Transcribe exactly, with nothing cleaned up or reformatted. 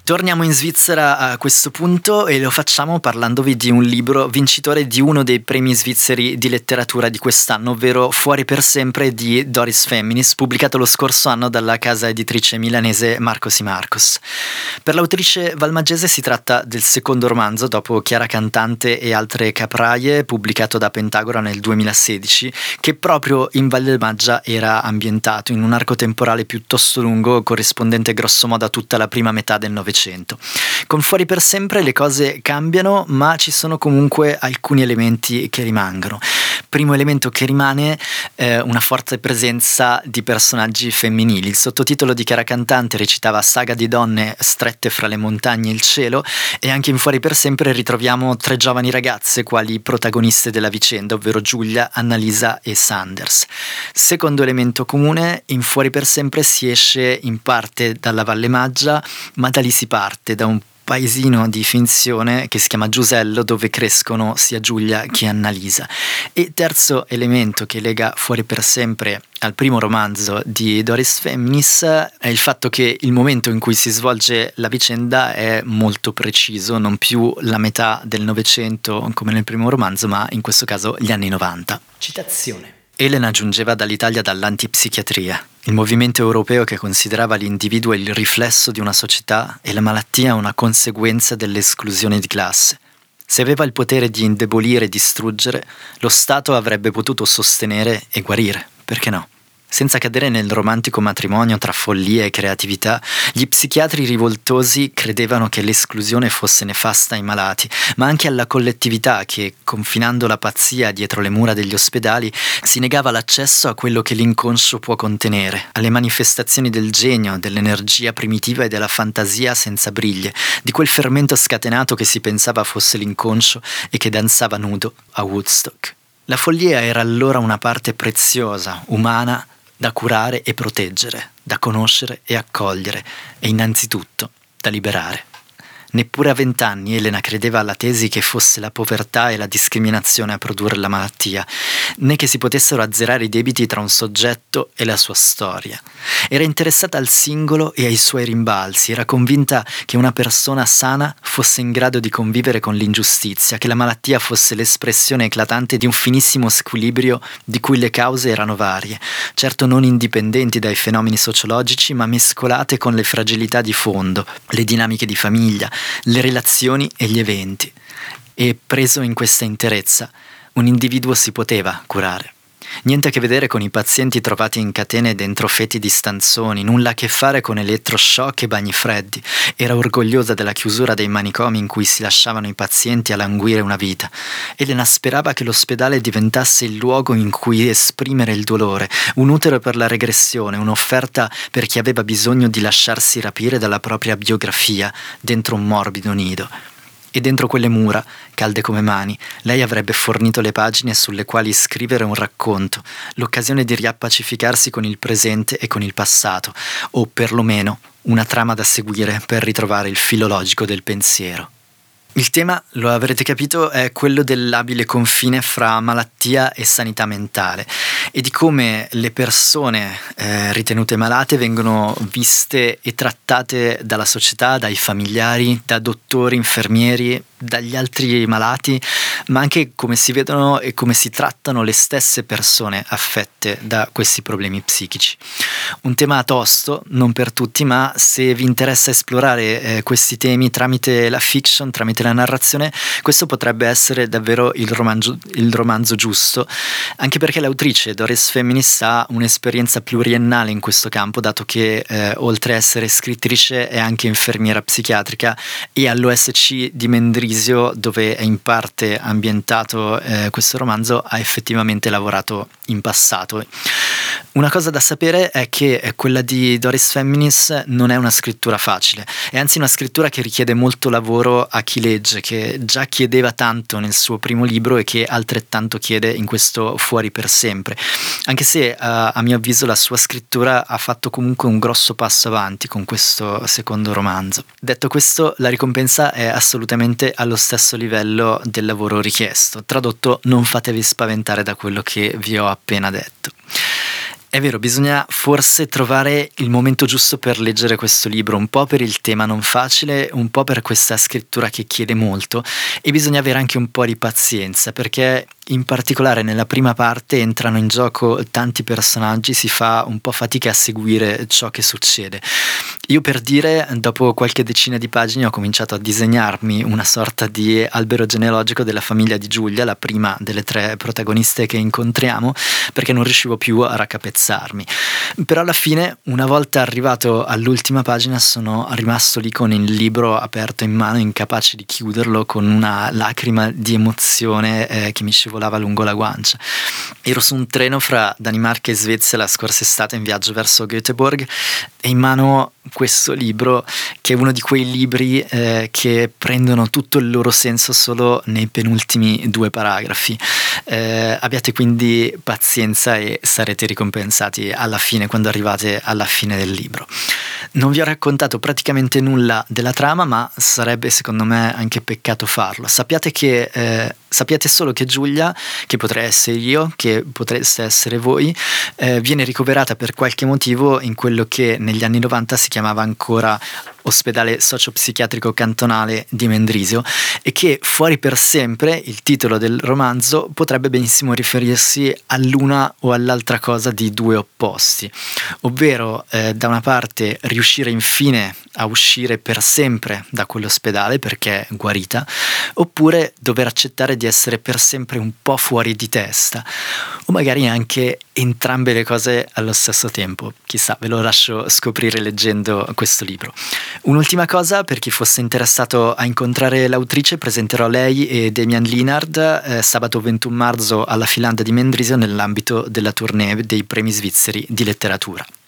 Torniamo in Svizzera a questo punto e lo facciamo parlandovi di un libro vincitore di uno dei premi svizzeri di letteratura di quest'anno, ovvero Fuori per sempre di Doris Femminis, pubblicato lo scorso anno dalla casa editrice milanese Marcos y Marcos. Per l'autrice valmaggese si tratta del secondo romanzo, dopo Chiara Cantante e altre capraie, pubblicato da Pentagora nel duemilasedici, che proprio in Valle del Maggia era ambientato in un arco temporale piuttosto lungo, corrispondente grossomodo a tutta la prima metà del Novecento. Con Fuori per sempre le cose cambiano, ma ci sono comunque alcuni elementi che rimangono. Primo elemento che rimane è una forte presenza di personaggi femminili. Il sottotitolo di Chiara Cantante recitava Saga di donne strette fra le montagne e il cielo, e anche in Fuori per sempre ritroviamo tre giovani ragazze quali protagoniste della vicenda, ovvero Giulia, Annalisa e Sanders. Secondo elemento comune, in Fuori per sempre si esce in parte dalla Valle Maggia, ma da lì si parte, da un paesino di finzione che si chiama Giusello, dove crescono sia Giulia che Annalisa. E terzo elemento che lega Fuori per sempre al primo romanzo di Doris Femminis è il fatto che il momento in cui si svolge la vicenda è molto preciso, non più la metà del Novecento come nel primo romanzo, ma in questo caso gli anni novanta. Citazione. Elena giungeva dall'Italia dall'antipsichiatria, il movimento europeo che considerava l'individuo il riflesso di una società e la malattia una conseguenza dell'esclusione di classe. Se aveva il potere di indebolire e distruggere, lo Stato avrebbe potuto sostenere e guarire, perché no? Senza cadere nel romantico matrimonio tra follia e creatività, gli psichiatri rivoltosi credevano che l'esclusione fosse nefasta ai malati, ma anche alla collettività che, confinando la pazzia dietro le mura degli ospedali, si negava l'accesso a quello che l'inconscio può contenere, alle manifestazioni del genio, dell'energia primitiva e della fantasia senza briglie, di quel fermento scatenato che si pensava fosse l'inconscio e che danzava nudo a Woodstock. La follia era allora una parte preziosa, umana, da curare e proteggere, da conoscere e accogliere, e innanzitutto da liberare. Neppure a vent'anni Elena credeva alla tesi che fosse la povertà e la discriminazione a produrre la malattia, né che si potessero azzerare i debiti tra un soggetto e la sua storia. Era interessata al singolo e ai suoi rimbalzi, era convinta che una persona sana fosse in grado di convivere con l'ingiustizia, che la malattia fosse l'espressione eclatante di un finissimo squilibrio di cui le cause erano varie, certo non indipendenti dai fenomeni sociologici, ma mescolate con le fragilità di fondo, le dinamiche di famiglia, le relazioni e gli eventi. E preso in questa interezza, un individuo si poteva curare. Niente a che vedere con i pazienti trovati in catene dentro fetidi stanzoni, nulla a che fare con elettroshock e bagni freddi. Era orgogliosa della chiusura dei manicomi in cui si lasciavano i pazienti a languire una vita. Elena sperava che l'ospedale diventasse il luogo in cui esprimere il dolore, un utero per la regressione, un'offerta per chi aveva bisogno di lasciarsi rapire dalla propria biografia dentro un morbido nido. E dentro quelle mura, calde come mani, lei avrebbe fornito le pagine sulle quali scrivere un racconto, l'occasione di riappacificarsi con il presente e con il passato, o perlomeno una trama da seguire per ritrovare il filo logico del pensiero. Il tema, lo avrete capito, è quello del labile confine fra malattia e sanità mentale e di come le persone eh, ritenute malate vengono viste e trattate dalla società, dai familiari, da dottori, infermieri, dagli altri malati, ma anche come si vedono e come si trattano le stesse persone affette da questi problemi psichici. Un tema tosto, non per tutti, ma se vi interessa esplorare eh, questi temi tramite la fiction, tramite la narrazione, questo potrebbe essere davvero il romanzo, il romanzo giusto, anche perché l'autrice Doris Femminis ha un'esperienza pluriennale in questo campo, dato che eh, oltre a essere scrittrice è anche infermiera psichiatrica e all'O S C di Mendrisio, dove è in parte ambientato eh, questo romanzo, ha effettivamente lavorato in passato. Una cosa da sapere è che quella di Doris Femminis non è una scrittura facile, è anzi una scrittura che richiede molto lavoro a chi legge, che già chiedeva tanto nel suo primo libro e che altrettanto chiede in questo Fuori per sempre, anche se uh, a mio avviso la sua scrittura ha fatto comunque un grosso passo avanti con questo secondo romanzo. Detto questo, la ricompensa è assolutamente allo stesso livello del lavoro richiesto. Tradotto, non fatevi spaventare da quello che vi ho appena detto. È vero, bisogna forse trovare il momento giusto per leggere questo libro, un po' per il tema non facile, un po' per questa scrittura che chiede molto, e bisogna avere anche un po' di pazienza, perché in particolare nella prima parte entrano in gioco tanti personaggi, si fa un po' fatica a seguire ciò che succede. Io, per dire, dopo qualche decina di pagine ho cominciato a disegnarmi una sorta di albero genealogico della famiglia di Giulia, la prima delle tre protagoniste che incontriamo, perché non riuscivo più a raccapezzarmi. Però alla fine, una volta arrivato all'ultima pagina, sono rimasto lì con il libro aperto in mano, incapace di chiuderlo, con una lacrima di emozione eh, che mi scivolava lungo la guancia. Ero su un treno fra Danimarca e Svezia la scorsa estate in viaggio verso Göteborg e in mano questo libro, che è uno di quei libri eh, che prendono tutto il loro senso solo nei penultimi due paragrafi. Eh, abbiate quindi pazienza e sarete ricompensati alla fine, quando arrivate alla fine del libro. Non vi ho raccontato praticamente nulla della trama, ma sarebbe secondo me anche peccato farlo. Sappiate che eh, sappiate solo che Giulia, che potrei essere io, che potreste essere voi, eh, viene ricoverata per qualche motivo in quello che negli anni novanta si chiamava ancora ospedale socio-psichiatrico cantonale di Mendrisio, e che Fuori per sempre, il titolo del romanzo, potrebbe benissimo riferirsi all'una o all'altra cosa di due opposti, ovvero eh, da una parte riuscire infine a uscire per sempre da quell'ospedale perché guarita, oppure dover accettare di essere per sempre un po' fuori di testa, o magari anche entrambe le cose allo stesso tempo. Chissà, ve lo lascio scoprire leggendo questo libro. Un'ultima cosa, per chi fosse interessato a incontrare l'autrice, presenterò lei e Damian Linard eh, sabato ventuno marzo alla Filanda di Mendrisio nell'ambito della tournée dei premi svizzeri di letteratura.